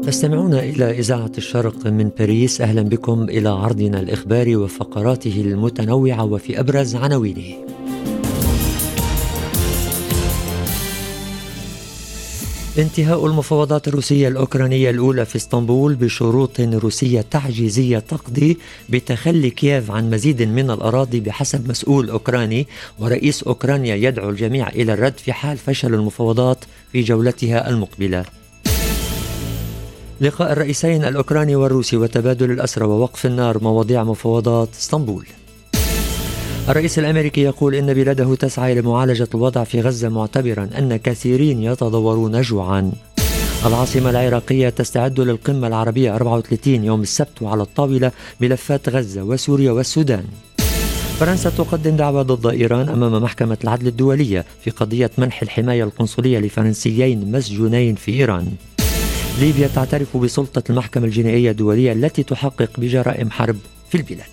تستمعون إلى إذاعة الشرق من باريس. أهلا بكم إلى عرضنا الإخباري وفقراته المتنوعة وفي أبرز عناوينه. انتهاء المفاوضات الروسية الأوكرانية الأولى في اسطنبول بشروط روسية تعجيزية تقضي بتخلي كييف عن مزيد من الأراضي بحسب مسؤول أوكراني، ورئيس أوكرانيا يدعو الجميع إلى الرد في حال فشل المفاوضات في جولتها المقبلة. لقاء الرئيسين الأوكراني والروسي وتبادل الأسرى ووقف النار مواضيع مفاوضات اسطنبول. الرئيس الأمريكي يقول إن بلاده تسعى لمعالجة الوضع في غزة، معتبرا أن كثيرين يتضورون جوعا. العاصمة العراقية تستعد للقمة العربية 34 يوم السبت، وعلى الطاولة ملفات غزة وسوريا والسودان. فرنسا تقدم دعوى ضد إيران أمام محكمة العدل الدولية في قضية منح الحماية القنصلية لفرنسيين مسجونين في إيران. ليبيا تعترف بسلطة المحكمة الجنائية الدولية التي تحقق بجرائم حرب في البلاد.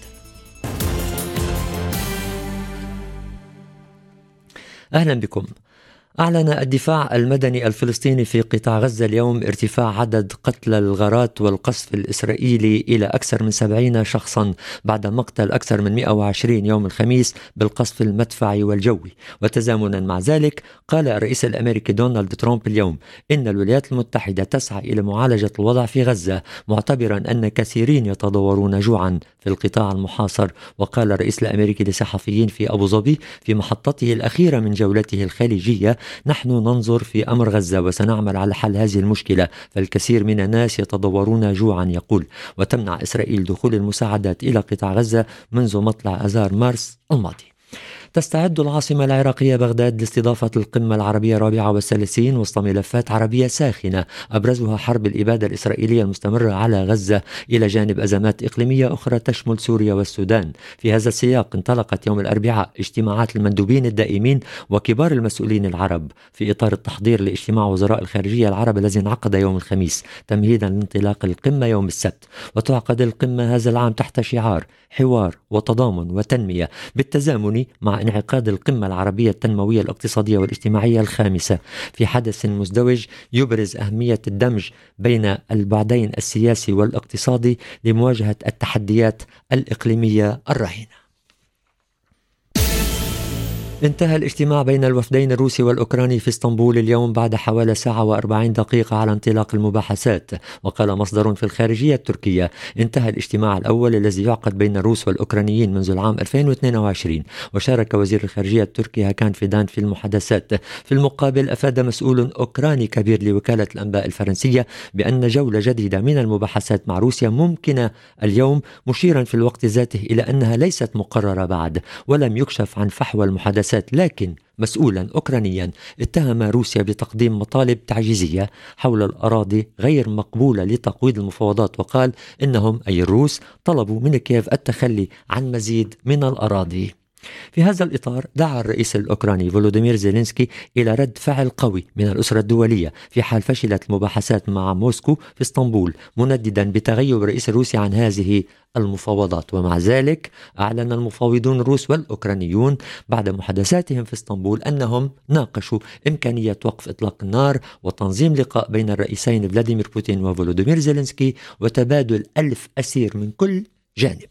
أهلا بكم. أعلن الدفاع المدني الفلسطيني في قطاع غزة اليوم ارتفاع عدد قتلى الغارات والقصف الإسرائيلي إلى أكثر من 70 شخصا بعد مقتل أكثر من 120 يوم الخميس بالقصف المدفعي والجوي. وتزامنا مع ذلك قال الرئيس الأمريكي دونالد ترامب اليوم إن الولايات المتحدة تسعى إلى معالجة الوضع في غزة، معتبرا أن كثيرين يتضورون جوعا في القطاع المحاصر. وقال الرئيس الأمريكي لصحفيين في أبو ظبي في محطته الأخيرة من جولته الخليجية: نحن ننظر في أمر غزة وسنعمل على حل هذه المشكلة، فالكثير من الناس يتضورون جوعا. يقول: وتمنع إسرائيل دخول المساعدات إلى قطاع غزة منذ مطلع آذار مارس الماضي. تستعد العاصمة العراقية بغداد لاستضافة القمة العربية 34 وسط ملفات عربية ساخنة أبرزها حرب الإبادة الإسرائيلية المستمرة على غزة، إلى جانب أزمات إقليمية أخرى تشمل سوريا والسودان. في هذا السياق انطلقت يوم الأربعاء اجتماعات المندوبين الدائمين وكبار المسؤولين العرب في إطار التحضير لاجتماع وزراء الخارجية العرب الذي انعقد يوم الخميس تمهيدا لانطلاق القمة يوم السبت. وتعقد القمة هذا العام تحت شعار حوار وتضامن وتنمية، بالتزامن مع انعقاد القمة العربية التنموية الاقتصادية والاجتماعية الخامسة في حدث مزدوج يبرز أهمية الدمج بين البعدين السياسي والاقتصادي لمواجهة التحديات الإقليمية الراهنة. انتهى الاجتماع بين الوفدين الروسي والأوكراني في اسطنبول اليوم بعد حوالي ساعة و40 دقيقة على انطلاق المباحثات. وقال مصدر في الخارجية التركية: انتهى الاجتماع الأول الذي يعقد بين الروس والأوكرانيين منذ العام 2022، وشارك وزير الخارجية التركي هاكان فيدان في المحادثات. في المقابل أفاد مسؤول أوكراني كبير لوكالة الأنباء الفرنسية بأن جولة جديدة من المباحثات مع روسيا ممكنة اليوم، مشيرا في الوقت ذاته إلى أنها ليست مقررة بعد، ولم يكشف عن فحوى المحادثات. لكن مسؤولا أوكرانيا اتهم روسيا بتقديم مطالب تعجيزية حول الأراضي غير مقبولة لتقويض المفاوضات، وقال إنهم أي الروس طلبوا من كييف التخلي عن مزيد من الأراضي. في هذا الإطار دعا الرئيس الأوكراني فولوديمير زيلينسكي إلى رد فعل قوي من الأسرة الدولية في حال فشلت المباحثات مع موسكو في اسطنبول، منددا بتغيب الرئيس الروسي عن هذه المفاوضات. ومع ذلك أعلن المفاوضون الروس والأوكرانيون بعد محادثاتهم في اسطنبول أنهم ناقشوا إمكانية وقف إطلاق النار وتنظيم لقاء بين الرئيسين فلاديمير بوتين وفولوديمير زيلينسكي وتبادل 1000 أسير من كل جانب.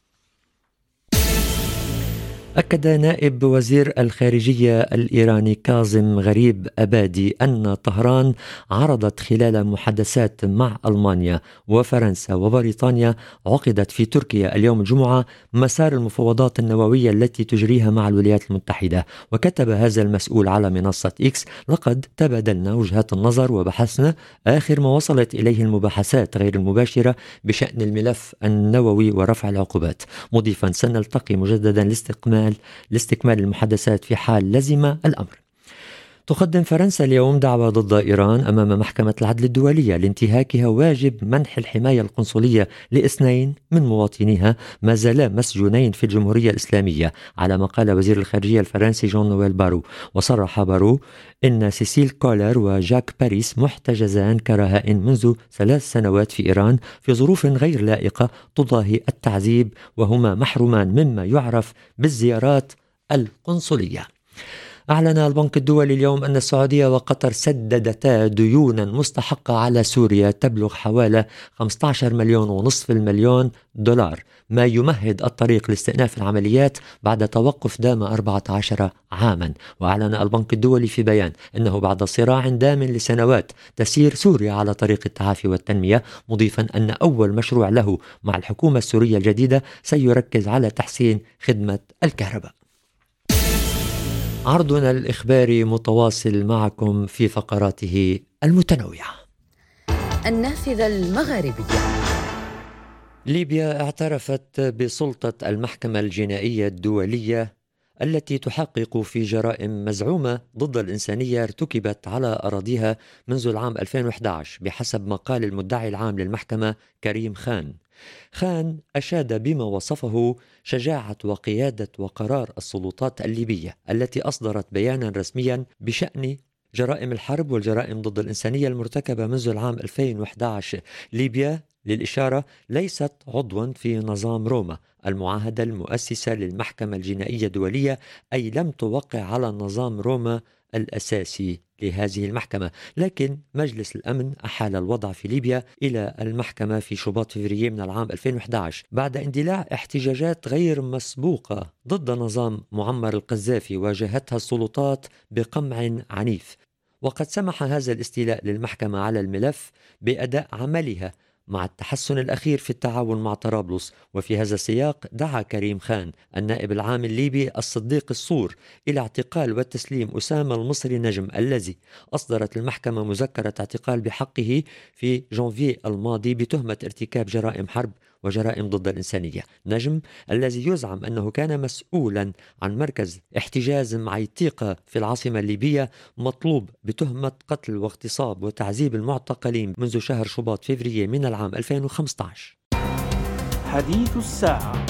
أكد نائب وزير الخارجية الإيراني كاظم غريب أبادي أن طهران عرضت خلال محادثات مع ألمانيا وفرنسا وبريطانيا عقدت في تركيا اليوم الجمعة مسار المفاوضات النووية التي تجريها مع الولايات المتحدة. وكتب هذا المسؤول على منصة إكس: لقد تبادلنا وجهات النظر وبحثنا آخر ما وصلت إليه المباحثات غير المباشرة بشأن الملف النووي ورفع العقوبات، مضيفا: سنلتقي مجددا لاستكمال المحادثات في حال لزم الأمر. تقدم فرنسا اليوم دعوى ضد إيران أمام محكمة العدل الدولية لانتهاكها واجب منح الحماية القنصلية لاثنين من مواطنيها ما زالا مسجونين في الجمهورية الإسلامية، على ما قال وزير الخارجية الفرنسي جون نويل بارو. وصرح بارو إن سيسيل كولر وجاك باريس محتجزان كرهائن منذ 3 سنوات في إيران في ظروف غير لائقة تضاهي التعذيب، وهما محرومان مما يعرف بالزيارات القنصلية. أعلن البنك الدولي اليوم أن السعودية وقطر سددتا ديونا مستحقة على سوريا تبلغ حوالي 15 مليون ونصف المليون دولار، ما يمهد الطريق لاستئناف العمليات بعد توقف دام 14 عاما. وأعلن البنك الدولي في بيان أنه بعد صراع دام لسنوات تسير سوريا على طريق التعافي والتنمية، مضيفا أن أول مشروع له مع الحكومة السورية الجديدة سيركز على تحسين خدمة الكهرباء. عرضنا الإخباري متواصل معكم في فقراته المتنوعة. النافذة المغاربية. ليبيا اعترفت بسلطة المحكمة الجنائية الدولية التي تحقق في جرائم مزعومة ضد الإنسانية ارتكبت على أراضيها منذ العام 2011 بحسب ما قال المدعي العام للمحكمة كريم خان. خان أشاد بما وصفه شجاعة وقيادة وقرار السلطات الليبية التي أصدرت بيانا رسميا بشأن جرائم الحرب والجرائم ضد الإنسانية المرتكبة منذ العام 2011. ليبيا للإشارة ليست عضوا في نظام روما، المعاهدة المؤسسة للمحكمة الجنائية الدولية، أي لم توقع على نظام روما الأساسي لهذه المحكمة، لكن مجلس الأمن أحال الوضع في ليبيا إلى المحكمة في شباط فبراير من العام 2011 بعد اندلاع احتجاجات غير مسبوقة ضد نظام معمر القذافي واجهتها السلطات بقمع عنيف. وقد سمح هذا الاستيلاء للمحكمة على الملف بأداء عملها مع التحسن الأخير في التعاون مع طرابلس. وفي هذا السياق دعا كريم خان النائب العام الليبي الصديق الصور إلى اعتقال وتسليم أسامة المصري نجم الذي أصدرت المحكمة مذكرة اعتقال بحقه في جانفي الماضي بتهمة ارتكاب جرائم حرب وجرائم ضد الإنسانية. نجم الذي يزعم أنه كان مسؤولا عن مركز احتجاز معيتيقة في العاصمة الليبية مطلوب بتهمة قتل واغتصاب وتعذيب المعتقلين منذ شهر شباط فبراير من العام 2015. حديث الساعة.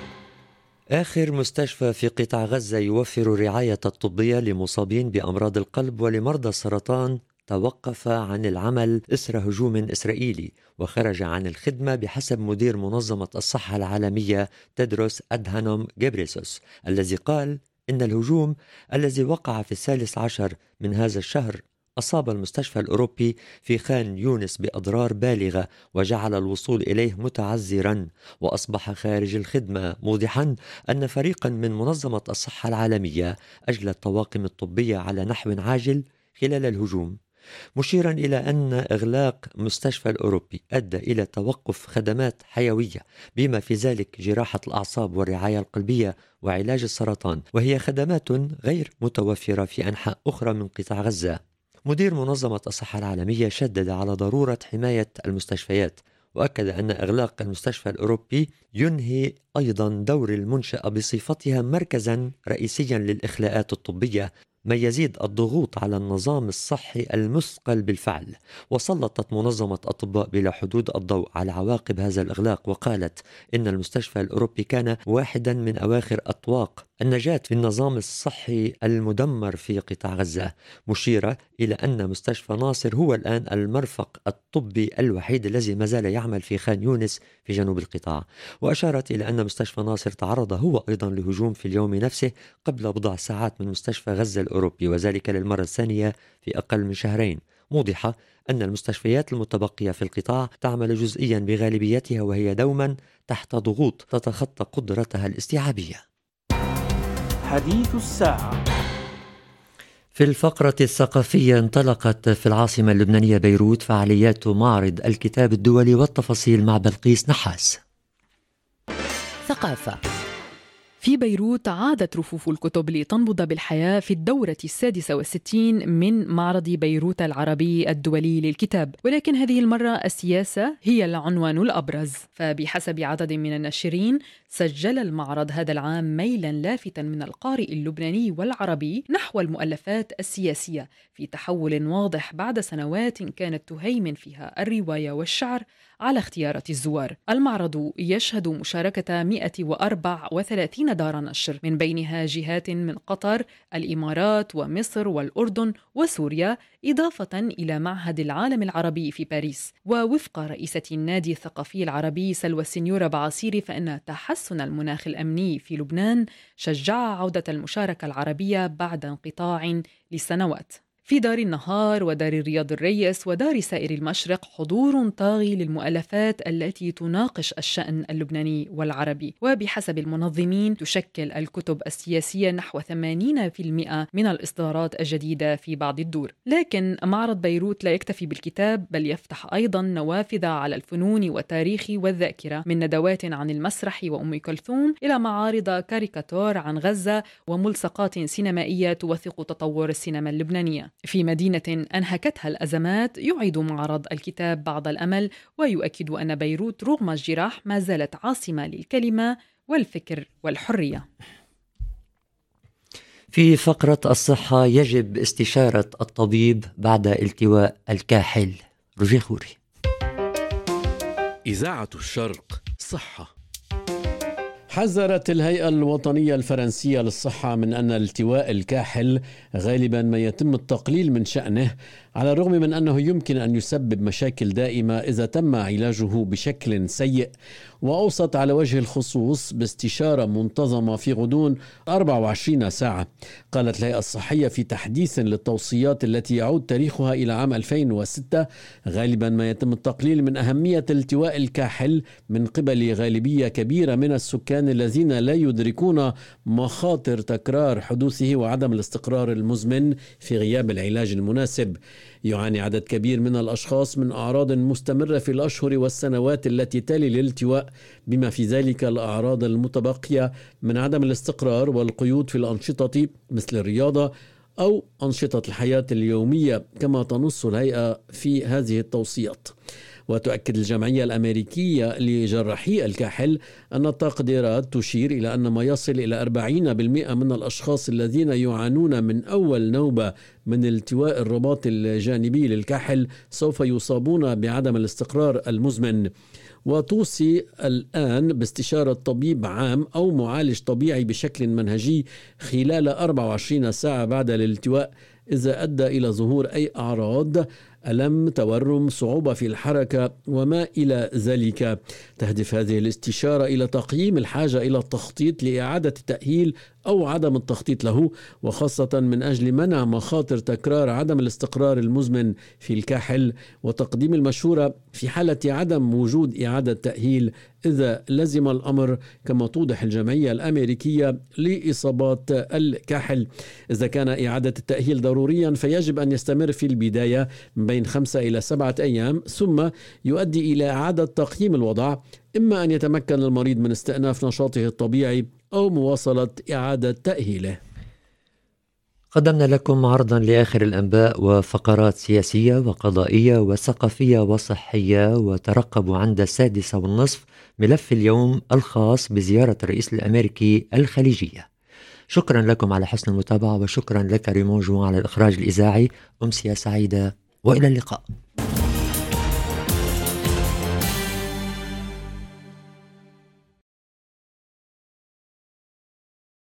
آخر مستشفى في قطاع غزة يوفر الرعاية الطبية لمصابين بأمراض القلب ولمرضى السرطان توقف عن العمل إثر هجوم إسرائيلي وخرج عن الخدمة بحسب مدير منظمة الصحة العالمية تدروس أدهانوم غيبريسوس، الذي قال إن الهجوم الذي وقع في 13 من هذا الشهر أصاب المستشفى الأوروبي في خان يونس بأضرار بالغة وجعل الوصول إليه متعذرا وأصبح خارج الخدمة، موضحا أن فريقا من منظمة الصحة العالمية أجرى الطواقم الطبية على نحو عاجل خلال الهجوم، مشيرا إلى أن إغلاق مستشفى الأوروبي أدى إلى توقف خدمات حيوية بما في ذلك جراحة الأعصاب والرعاية القلبية وعلاج السرطان، وهي خدمات غير متوفرة في أنحاء أخرى من قطاع غزة. مدير منظمة الصحة العالمية شدد على ضرورة حماية المستشفيات، وأكد أن إغلاق المستشفى الأوروبي ينهي أيضا دور المنشأة بصفتها مركزا رئيسيا للإخلاءات الطبية، ما يزيد الضغوط على النظام الصحي المثقل بالفعل. وسلطت منظمة أطباء بلا حدود الضوء على عواقب هذا الإغلاق، وقالت إن المستشفى الأوروبي كان واحدا من أواخر أطواق النجاة في النظام الصحي المدمر في قطاع غزة، مشيرة إلى أن مستشفى ناصر هو الآن المرفق الطبي الوحيد الذي ما زال يعمل في خان يونس في جنوب القطاع. وأشارت إلى أن مستشفى ناصر تعرض هو أيضا لهجوم في اليوم نفسه قبل بضع ساعات من مستشفى غزة الأوروبي، وذلك للمرة الثانية في أقل من شهرين، موضحة أن المستشفيات المتبقية في القطاع تعمل جزئيا بغالبيتها وهي دوما تحت ضغوط تتخطى قدرتها الاستيعابية. حديث الساعة. في الفقرة الثقافية انطلقت في العاصمة اللبنانية بيروت فعاليات معرض الكتاب الدولي، والتفاصيل مع بلقيس نحاس. ثقافة. في بيروت عادت رفوف الكتب لتنبض بالحياة في الدورة 66 من معرض بيروت العربي الدولي للكتاب، ولكن هذه المرة السياسة هي العنوان الأبرز. فبحسب عدد من الناشرين سجل المعرض هذا العام ميلا لافتا من القارئ اللبناني والعربي نحو المؤلفات السياسية في تحول واضح بعد سنوات كانت تهيمن فيها الرواية والشعر على اختيارات الزوار. المعرض يشهد مشاركة 134 دار نشر، من بينها جهات من قطر، الإمارات ومصر والأردن وسوريا، إضافة إلى معهد العالم العربي في باريس. ووفق رئيسة النادي الثقافي العربي سلوى السنيورة بعصيري، فإن تحسن المناخ الأمني في لبنان شجع عودة المشاركة العربية بعد انقطاع لسنوات. في دار النهار ودار الرياض الريس ودار سائر المشرق حضور طاغي للمؤلفات التي تناقش الشأن اللبناني والعربي، وبحسب المنظمين تشكل الكتب السياسية نحو 80% من الإصدارات الجديدة في بعض الدور. لكن معرض بيروت لا يكتفي بالكتاب، بل يفتح أيضا نوافذ على الفنون والتاريخ والذاكرة، من ندوات عن المسرح وأم كلثوم إلى معارض كاريكاتور عن غزة وملصقات سينمائية توثق تطور السينما اللبنانية. في مدينة أنهكتها الأزمات يعيد معرض الكتاب بعض الأمل، ويؤكد أن بيروت رغم الجراح ما زالت عاصمة للكلمة والفكر والحرية. في فقرة الصحة، يجب استشارة الطبيب بعد التواء الكاحل. رجي خوري. إذاعة الشرق صحة. حذرت الهيئة الوطنية الفرنسية للصحة من أن التواء الكاحل غالبا ما يتم التقليل من شأنه، على الرغم من أنه يمكن أن يسبب مشاكل دائمة إذا تم علاجه بشكل سيء، وأوصت على وجه الخصوص باستشارة منتظمة في غضون 24 ساعة. قالت الهيئة الصحية في تحديث للتوصيات التي يعود تاريخها إلى عام 2006: غالبا ما يتم التقليل من أهمية التواء الكاحل من قبل غالبية كبيرة من السكان الذين لا يدركون مخاطر تكرار حدوثه وعدم الاستقرار المزمن في غياب العلاج المناسب. يعاني عدد كبير من الأشخاص من أعراض مستمرة في الأشهر والسنوات التي تلي الالتواء، بما في ذلك الأعراض المتبقية من عدم الاستقرار والقيود في الأنشطة مثل الرياضة أو أنشطة الحياة اليومية، كما تنص الهيئة في هذه التوصيات. وتؤكد الجمعية الأمريكية لجراحي الكاحل أن التقديرات تشير إلى أن ما يصل إلى 40% من الأشخاص الذين يعانون من أول نوبة من التواء الرباط الجانبي للكاحل سوف يصابون بعدم الاستقرار المزمن. وتوصي الآن باستشارة طبيب عام أو معالج طبيعي بشكل منهجي خلال 24 ساعة بعد الالتواء إذا أدى إلى ظهور أي أعراض: ألم، تورم، صعوبة في الحركة وما إلى ذلك. تهدف هذه الاستشارة إلى تقييم الحاجة إلى التخطيط لإعادة التأهيل أو عدم التخطيط له، وخاصة من أجل منع مخاطر تكرار عدم الاستقرار المزمن في الكاحل، وتقديم المشورة في حالة عدم وجود إعادة تأهيل إذا لزم الأمر، كما توضح الجمعية الأمريكية لإصابات الكاحل. إذا كان إعادة التأهيل ضروريا فيجب أن يستمر في البداية من بين 5 إلى 7 أيام، ثم يؤدي إلى إعادة تقييم الوضع، إما أن يتمكن المريض من استئناف نشاطه الطبيعي أو مواصلة إعادة تأهيله. قدمنا لكم عرضا لآخر الأنباء وفقرات سياسية وقضائية وثقافية وصحية، وترقبوا عند 6:30 ملف اليوم الخاص بزيارة الرئيس الأمريكي الخليجية. شكرا لكم على حسن المتابعة، وشكرا لك ريمون جوان على الإخراج الإذاعي. أمسية سعيدة وإلى اللقاء.